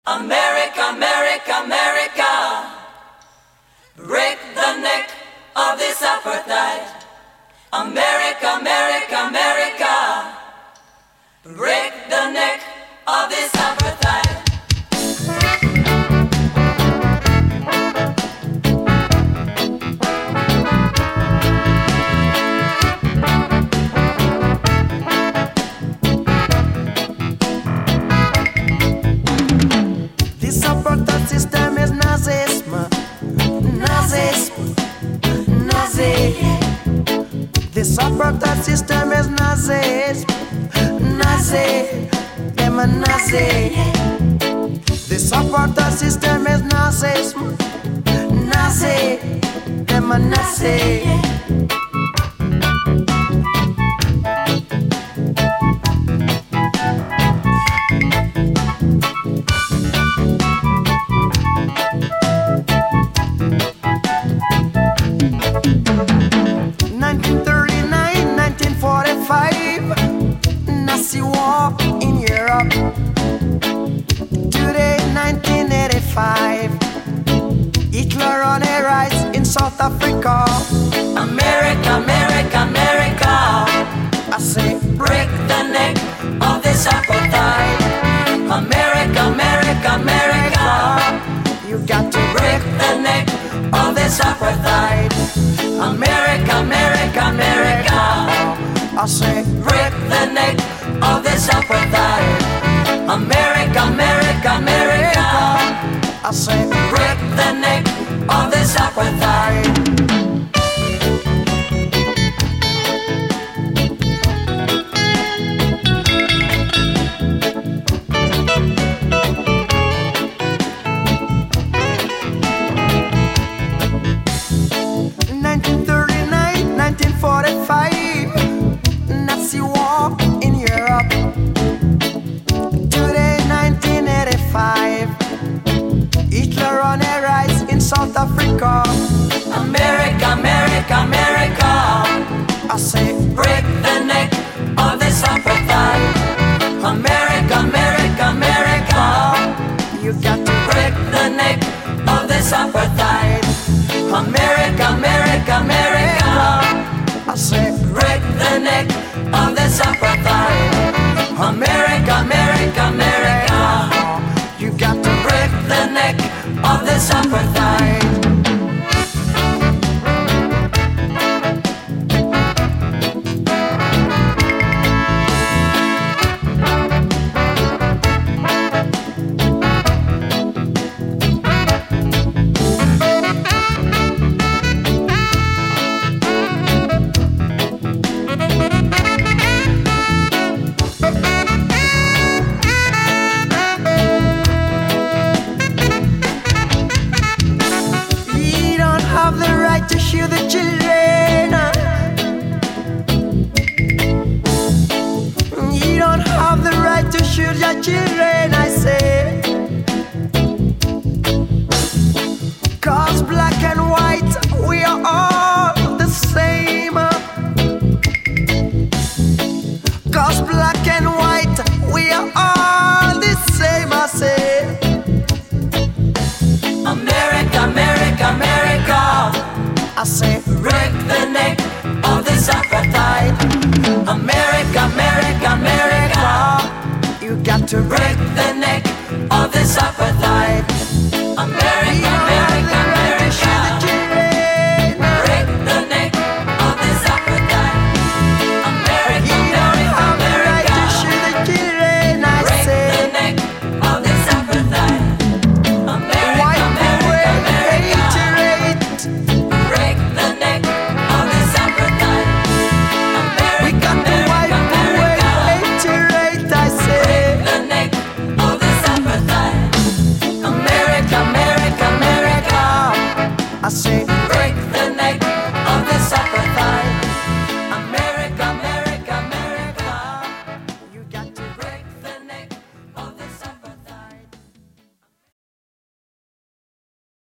America, America, America, break the neck of this apartheid. America, America, America, break the neck of this apartheid. This apartheid system is Nazism, Nazism, Nazi. This apartheid system is Nazism, Nazi, them a Nazi. This apartheid system is Nazism, Nazi, them a Nazi. 1945, Nazi war in Europe. Today, 1985, Hitler on a rise in South Africa. America, America, America, I say, break the neck of this apartheid. America, America, America, you got to break the neck of this apartheid. America, America, America, I say, break the neck of this apartheid. America, America, America, I say, break the neck of this apartheid. Nazi war in Europe. Today, 1985, Hitler on a rise in South Africa. America, America, America, I say, break the neck of this apartheid. America, America, America, you got to break the neck of this apartheid. America, America, America, I say, break the neck